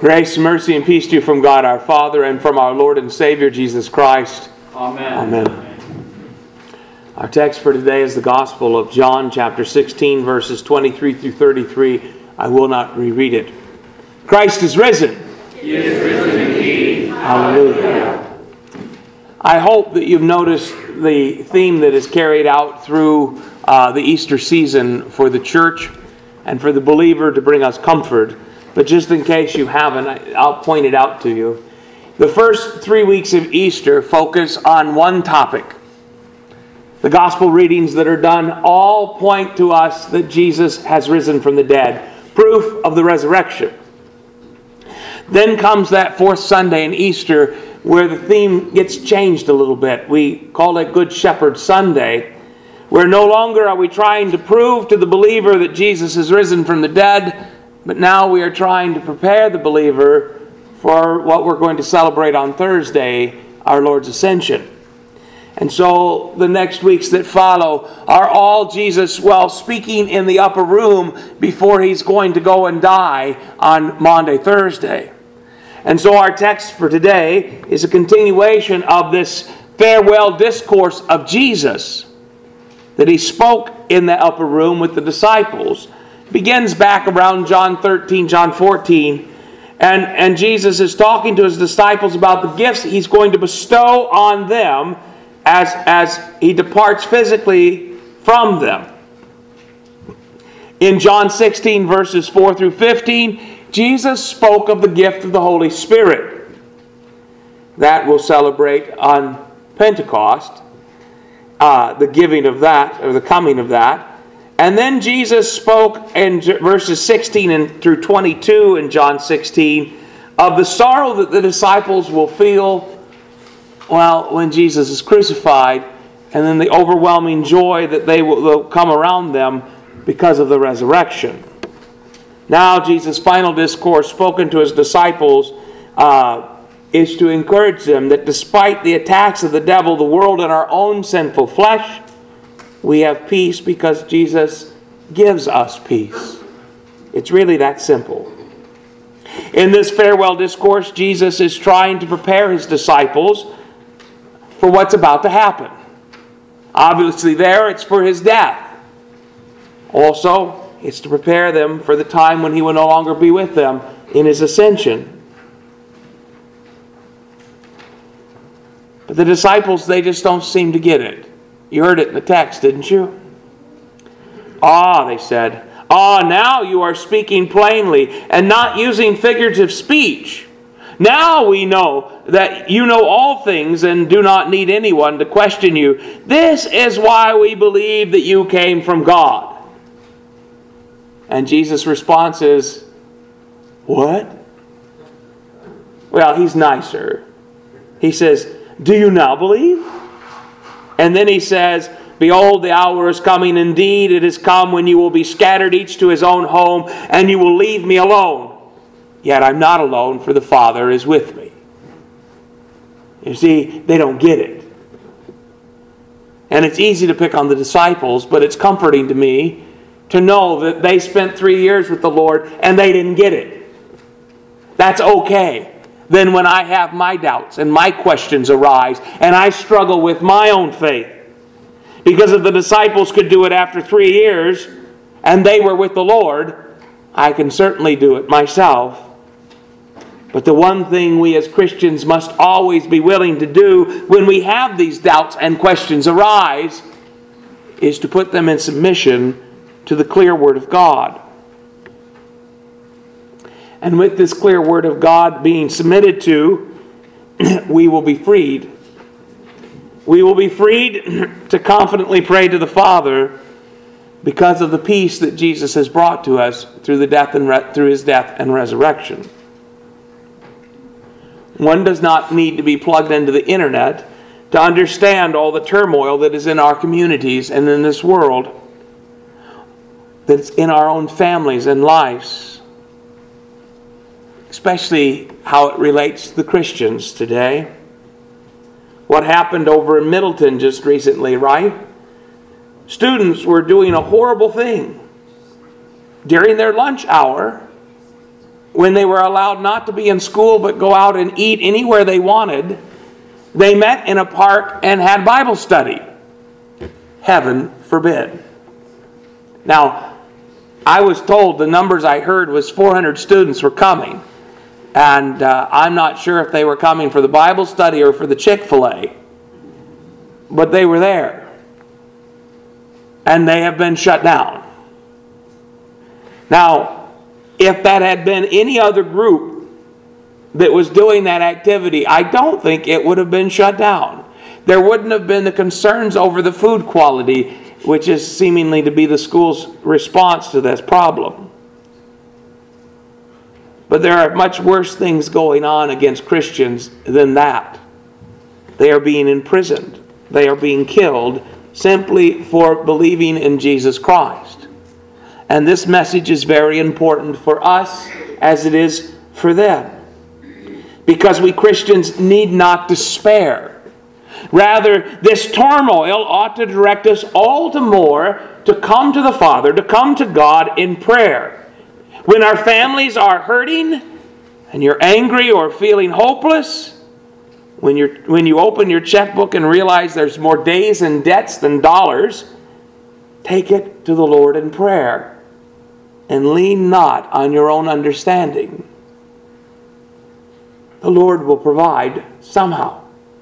Grace, mercy, and peace to you from God our Father and from our Lord and Savior Jesus Christ. Amen. Amen. Our text for today is the Gospel of John, chapter 16, verses 23 through 33. I will not reread it. Christ is risen. He is risen indeed. Hallelujah. I hope that you've noticed the theme that is carried out through the Easter season for the church and for the believer to bring us comfort. But just in case you haven't, I'll point it out to you. The first 3 weeks of Easter focus on one topic. The gospel readings that are done all point to us that Jesus has risen from the dead. Proof of the resurrection. Then comes that fourth Sunday in Easter where the theme gets changed a little bit. We call it Good Shepherd Sunday, where no longer are we trying to prove to the believer that Jesus has risen from the dead, but now we are trying to prepare the believer for what we're going to celebrate on Thursday, our Lord's Ascension. And so the next weeks that follow are all Jesus, speaking in the upper room before he's going to go and die on Maundy, Thursday. And so our text for today is a continuation of this farewell discourse of Jesus that he spoke in the upper room with the disciples. Begins back around John 13, John 14, and Jesus is talking to his disciples about the gifts he's going to bestow on them as he departs physically from them. In John 16, verses 4 through 15, Jesus spoke of the gift of the Holy Spirit. That we'll celebrate on Pentecost, the giving of that, or the coming of that. And then Jesus spoke in verses 16 and through 22 in John 16 of the sorrow that the disciples will feel, when Jesus is crucified, and then the overwhelming joy that they will come around them because of the resurrection. Now Jesus' final discourse spoken to his disciples is to encourage them that despite the attacks of the devil, the world, and our own sinful flesh, we have peace because Jesus gives us peace. It's really that simple. In this farewell discourse, Jesus is trying to prepare his disciples for what's about to happen. Obviously there, it's for his death. Also, it's to prepare them for the time when he will no longer be with them in his ascension. But the disciples, they just don't seem to get it. You heard it in the text, didn't you? They said. Now you are speaking plainly and not using figurative speech. Now we know that you know all things and do not need anyone to question you. This is why we believe that you came from God. And Jesus' response is, what? Well, he's nicer. He says, do you now believe? And then he says, behold, the hour is coming. Indeed, it is come when you will be scattered each to his own home, and you will leave me alone. Yet I'm not alone, for the Father is with me. You see, they don't get it. And it's easy to pick on the disciples, but it's comforting to me to know that they spent 3 years with the Lord and they didn't get it. That's okay. Then when I have my doubts and my questions arise and I struggle with my own faith, because if the disciples could do it after 3 years and they were with the Lord, I can certainly do it myself. But the one thing we as Christians must always be willing to do when we have these doubts and questions arise is to put them in submission to the clear Word of God. And with this clear Word of God being submitted to, we will be freed. We will be freed to confidently pray to the Father because of the peace that Jesus has brought to us through through his death and resurrection. One does not need to be plugged into the internet to understand all the turmoil that is in our communities and in this world, that's in our own families and lives, especially how it relates to the Christians today. What happened over in Middleton just recently, right? Students were doing a horrible thing. During their lunch hour, when they were allowed not to be in school but go out and eat anywhere they wanted, they met in a park and had Bible study. Heaven forbid. Now, I was told the numbers I heard was 400 students were coming. And I'm not sure if they were coming for the Bible study or for the Chick-fil-A. But they were there. And they have been shut down. Now, if that had been any other group that was doing that activity, I don't think it would have been shut down. There wouldn't have been the concerns over the food quality, which is seemingly to be the school's response to this problem. But there are much worse things going on against Christians than that. They are being imprisoned. They are being killed simply for believing in Jesus Christ. And this message is very important for us as it is for them. Because we Christians need not despair. Rather, this turmoil ought to direct us all the more to come to the Father, to come to God in prayer. When our families are hurting and you're angry or feeling hopeless, when you open your checkbook and realize there's more days in debts than dollars, take it to the Lord in prayer and lean not on your own understanding. The Lord will provide somehow.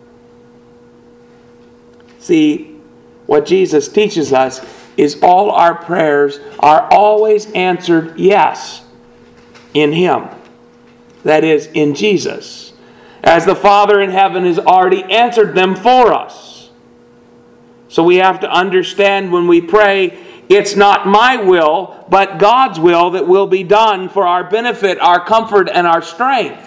See, what Jesus teaches us is all our prayers are always answered yes in Him. That is, in Jesus. As the Father in heaven has already answered them for us. So we have to understand when we pray, it's not my will, but God's will that will be done for our benefit, our comfort, and our strength.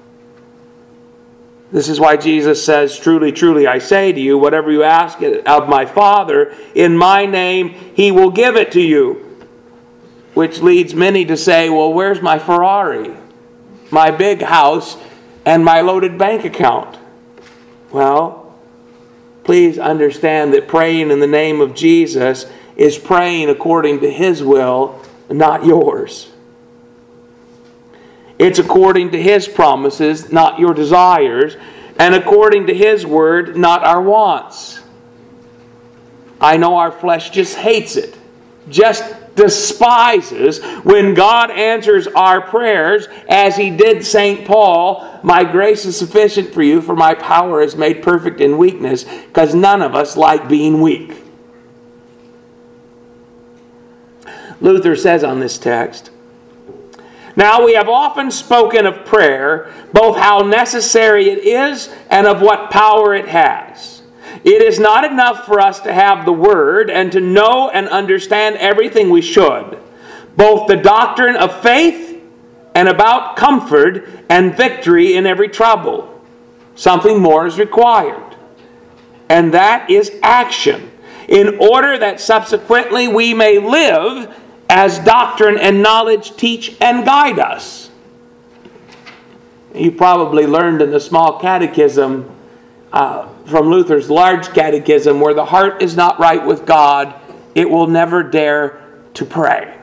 This is why Jesus says, truly, truly, I say to you, whatever you ask of my Father, in my name, He will give it to you. Which leads many to say, well, where's my Ferrari, my big house, and my loaded bank account? Well, please understand that praying in the name of Jesus is praying according to His will, not yours. It's according to His promises, not your desires, and according to His word, not our wants. I know our flesh just hates it, just despises when God answers our prayers, as He did St. Paul, my grace is sufficient for you, for my power is made perfect in weakness, because none of us like being weak. Luther says on this text, now we have often spoken of prayer, both how necessary it is and of what power it has. It is not enough for us to have the Word and to know and understand everything we should, both the doctrine of faith and about comfort and victory in every trouble. Something more is required, and that is action, in order that subsequently we may live as doctrine and knowledge teach and guide us. You probably learned in the small catechism from Luther's large catechism, where the heart is not right with God, it will never dare to pray.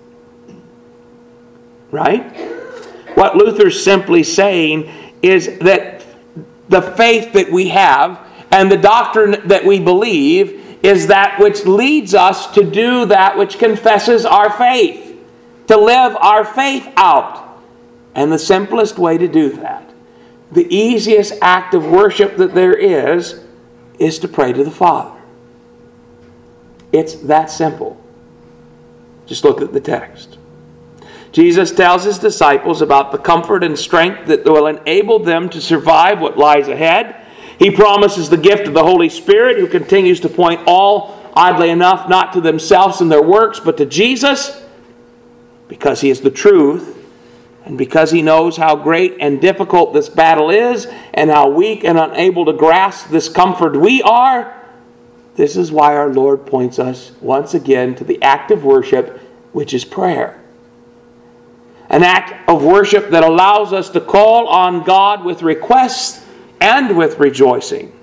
Right? What Luther's simply saying is that the faith that we have and the doctrine that we believe is that which leads us to do that which confesses our faith, to live our faith out. And the simplest way to do that, the easiest act of worship that there is to pray to the Father. It's that simple. Just look at the text. Jesus tells His disciples about the comfort and strength that will enable them to survive what lies ahead. He promises the gift of the Holy Spirit, who continues to point all, oddly enough, not to themselves and their works, but to Jesus, because He is the truth, and because He knows how great and difficult this battle is, and how weak and unable to grasp this comfort we are. This is why our Lord points us once again to the act of worship, which is prayer. An act of worship that allows us to call on God with requests and with rejoicing,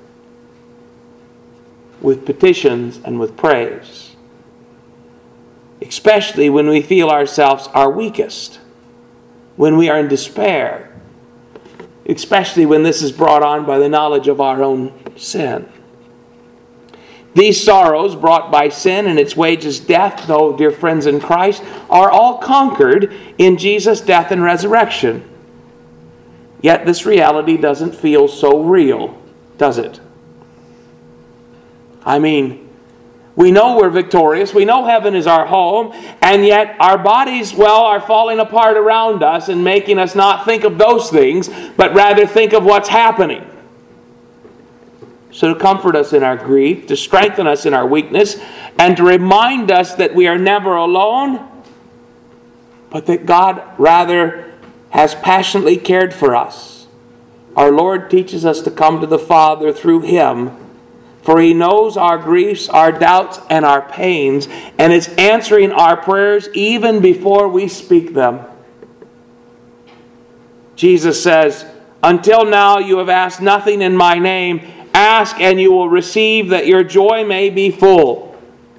with petitions and with praise, especially when we feel ourselves our weakest. when we are in despair, especially when this is brought on by the knowledge of our own sin. These sorrows brought by sin and its wages death, though, dear friends in Christ, are all conquered in Jesus' death and resurrection. Yet this reality doesn't feel so real, does it? I mean, we know we're victorious, we know heaven is our home, and yet our bodies, are falling apart around us and making us not think of those things, but rather think of what's happening. So to comfort us in our grief, to strengthen us in our weakness, and to remind us that we are never alone, but that God rather has passionately cared for us. Our Lord teaches us to come to the Father through Him, for He knows our griefs, our doubts, and our pains, and is answering our prayers even before we speak them. Jesus says, "Until now you have asked nothing in my name. Ask and you will receive, that your joy may be full."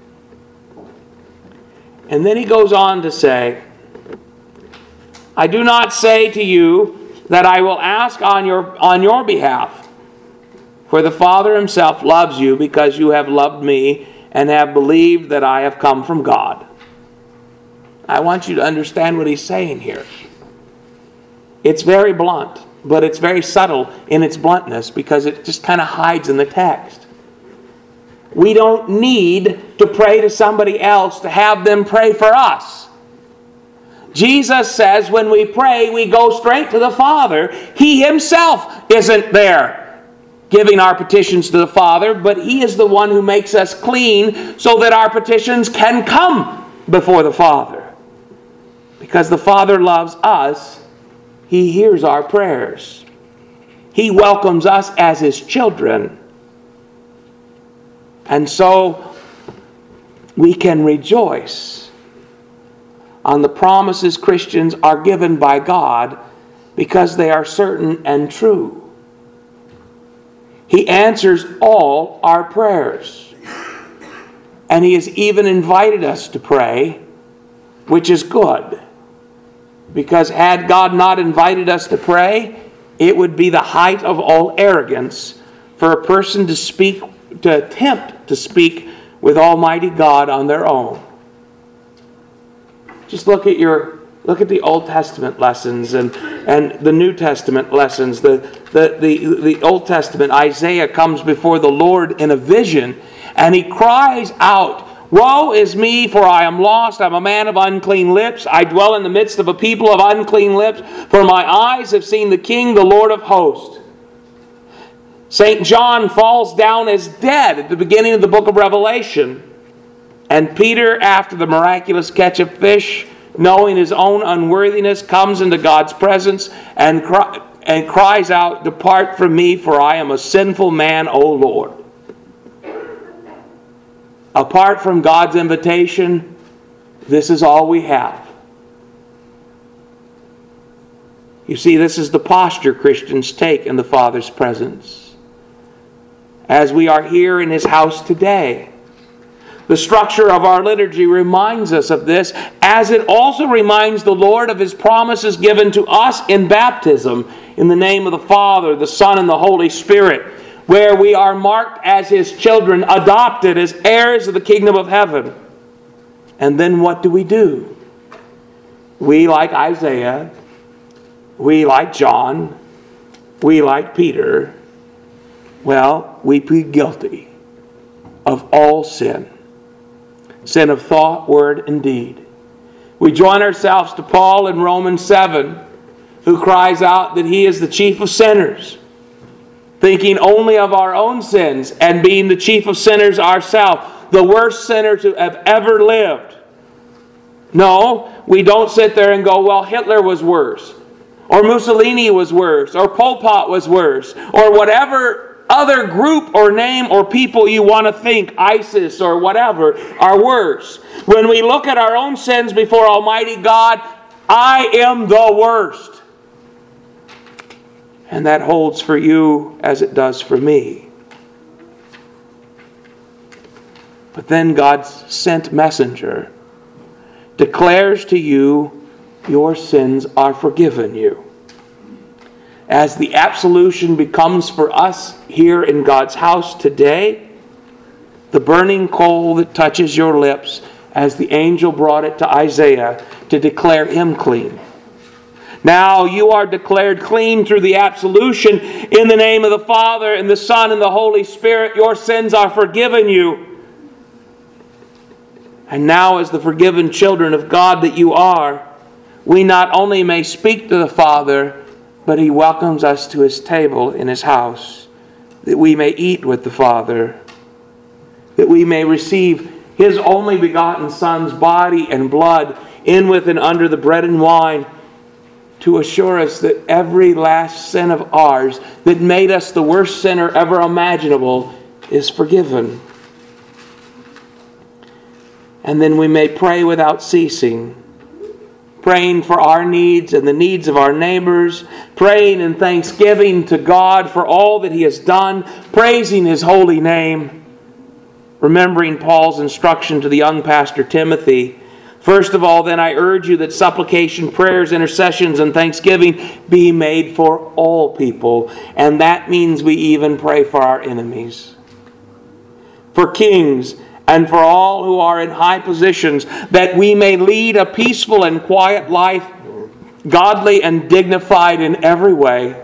And then He goes on to say, "I do not say to you that I will ask on your behalf, for the Father Himself loves you because you have loved me and have believed that I have come from God." I want you to understand what He's saying here. It's very blunt, but it's very subtle in its bluntness because it just kind of hides in the text. We don't need to pray to somebody else to have them pray for us. Jesus says when we pray, we go straight to the Father. He Himself isn't there giving our petitions to the Father, but He is the one who makes us clean so that our petitions can come before the Father. Because the Father loves us, He hears our prayers. He welcomes us as His children. And so we can rejoice on the promises Christians are given by God because they are certain and true. He answers all our prayers. And He has even invited us to pray, which is good. Because had God not invited us to pray, it would be the height of all arrogance for a person to attempt to speak with Almighty God on their own. Just look at the Old Testament lessons and the New Testament lessons. The Old Testament, Isaiah comes before the Lord in a vision, and he cries out, "Woe is me, for I am lost. I am a man of unclean lips. I dwell in the midst of a people of unclean lips, for my eyes have seen the King, the Lord of hosts." St. John falls down as dead at the beginning of the book of Revelation. And Peter, after the miraculous catch of fish, knowing his own unworthiness, comes into God's presence and cries out, "Depart from me, for I am a sinful man, O Lord." Apart from God's invitation, this is all we have. You see, this is the posture Christians take in the Father's presence. As we are here in His house today, the structure of our liturgy reminds us of this, as it also reminds the Lord of His promises given to us in baptism, in the name of the Father, the Son, and the Holy Spirit, where we are marked as His children, adopted as heirs of the kingdom of heaven. And then what do? We, like Isaiah, we, like John, we, like Peter, we plead guilty of all sin. Sin of thought, word, and deed. We join ourselves to Paul in Romans 7, who cries out that he is the chief of sinners, thinking only of our own sins and being the chief of sinners ourselves, the worst sinner to have ever lived. No, we don't sit there and go, well, Hitler was worse, or Mussolini was worse, or Pol Pot was worse, or whatever other group or name or people you want to think, ISIS or whatever, are worse. When we look at our own sins before Almighty God, I am the worst. And that holds for you as it does for me. But then God's sent messenger declares to you your sins are forgiven you. As the absolution becomes for us here in God's house today, the burning coal that touches your lips as the angel brought it to Isaiah to declare him clean. Now you are declared clean through the absolution in the name of the Father and the Son and the Holy Spirit. Your sins are forgiven you. And now, as the forgiven children of God that you are, we not only may speak to the Father, but He welcomes us to His table in His house, that we may eat with the Father, that we may receive His only begotten Son's body and blood in with and under the bread and wine, to assure us that every last sin of ours that made us the worst sinner ever imaginable is forgiven. And then we may pray without ceasing, praying for our needs and the needs of our neighbors, praying in thanksgiving to God for all that He has done, praising His holy name, remembering Paul's instruction to the young pastor Timothy. First of all, then I urge you that supplication, prayers, intercessions, and thanksgiving be made for all people. And that means we even pray for our enemies, for kings, and for all who are in high positions, that we may lead a peaceful and quiet life, godly and dignified in every way.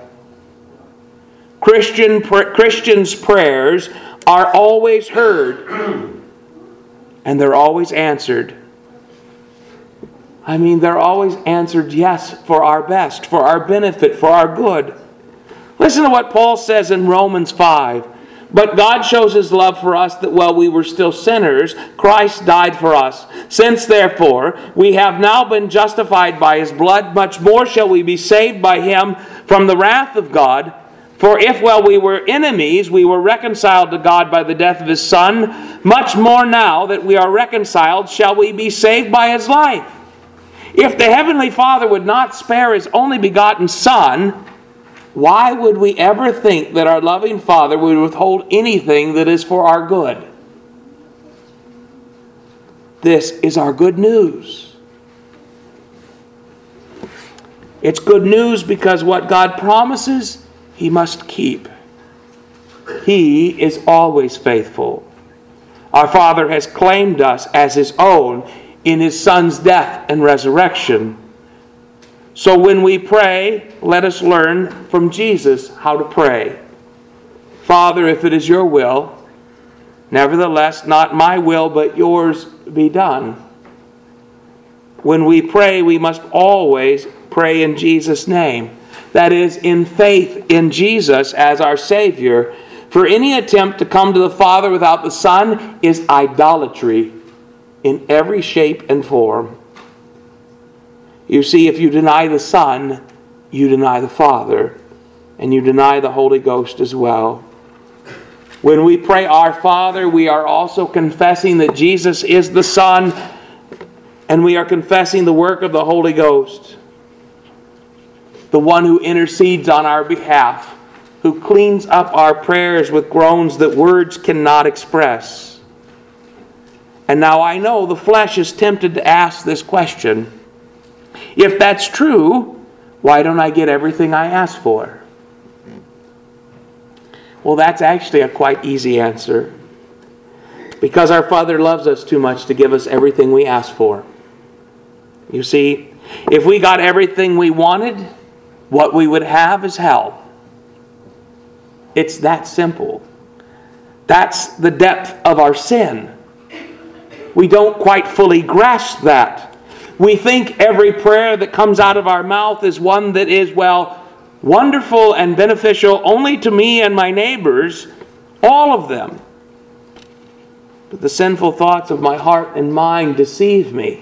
Christians' prayers are always heard, and they're always answered. They're always answered, yes, for our best, for our benefit, for our good. Listen to what Paul says in Romans 5. But God shows His love for us that while we were still sinners, Christ died for us. Since, therefore, we have now been justified by His blood, much more shall we be saved by Him from the wrath of God. For if while we were enemies, we were reconciled to God by the death of His Son, much more now that we are reconciled, shall we be saved by His life. If the Heavenly Father would not spare His only begotten Son, why would we ever think that our loving Father would withhold anything that is for our good? This is our good news. It's good news because what God promises, He must keep. He is always faithful. Our Father has claimed us as His own in His Son's death and resurrection. So when we pray, let us learn from Jesus how to pray. Father, if it is your will, nevertheless, not my will, but yours be done. When we pray, we must always pray in Jesus' name. That is, in faith in Jesus as our Savior. For any attempt to come to the Father without the Son is idolatry in every shape and form. You see, if you deny the Son, you deny the Father, and you deny the Holy Ghost as well. When we pray our Father, we are also confessing that Jesus is the Son, and we are confessing the work of the Holy Ghost, the one who intercedes on our behalf, who cleans up our prayers with groans that words cannot express. And now I know the flesh is tempted to ask this question. If that's true, why don't I get everything I ask for? Well, that's actually a quite easy answer. Because our Father loves us too much to give us everything we ask for. You see, if we got everything we wanted, what we would have is hell. It's that simple. That's the depth of our sin. We don't quite fully grasp that. We think every prayer that comes out of our mouth is one that is, wonderful and beneficial only to me and my neighbors, all of them. But the sinful thoughts of my heart and mind deceive me.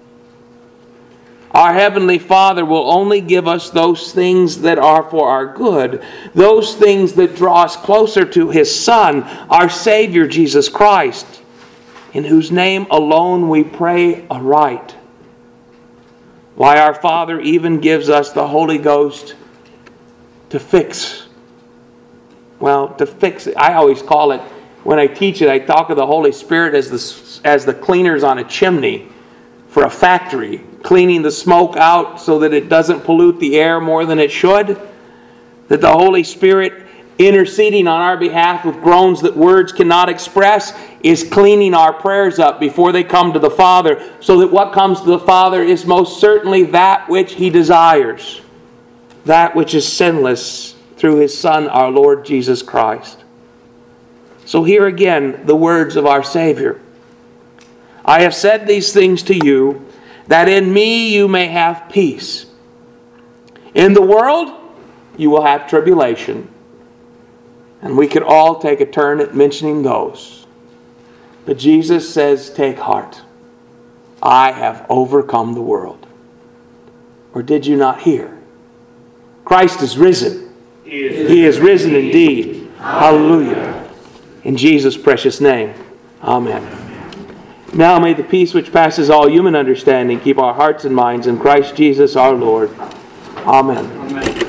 Our Heavenly Father will only give us those things that are for our good, those things that draw us closer to His Son, our Savior, Jesus Christ, in whose name alone we pray aright. Why our Father even gives us the Holy Ghost to fix. To fix it. I always call it, when I teach it, I talk of the Holy Spirit as the cleaners on a chimney. for a factory, cleaning the smoke out so that it doesn't pollute the air more than it should. That the Holy Spirit, interceding on our behalf with groans that words cannot express, is cleaning our prayers up before they come to the Father, so that what comes to the Father is most certainly that which He desires, that which is sinless through His Son, our Lord Jesus Christ. So here again, the words of our Savior. I have said these things to you, that in me you may have peace. In the world you will have tribulation. And we could all take a turn at mentioning those. But Jesus says, take heart. I have overcome the world. Or did you not hear? Christ is risen. He is risen indeed. Hallelujah. In Jesus' precious name. Amen. Now may the peace which passes all human understanding keep our hearts and minds in Christ Jesus our Lord. Amen.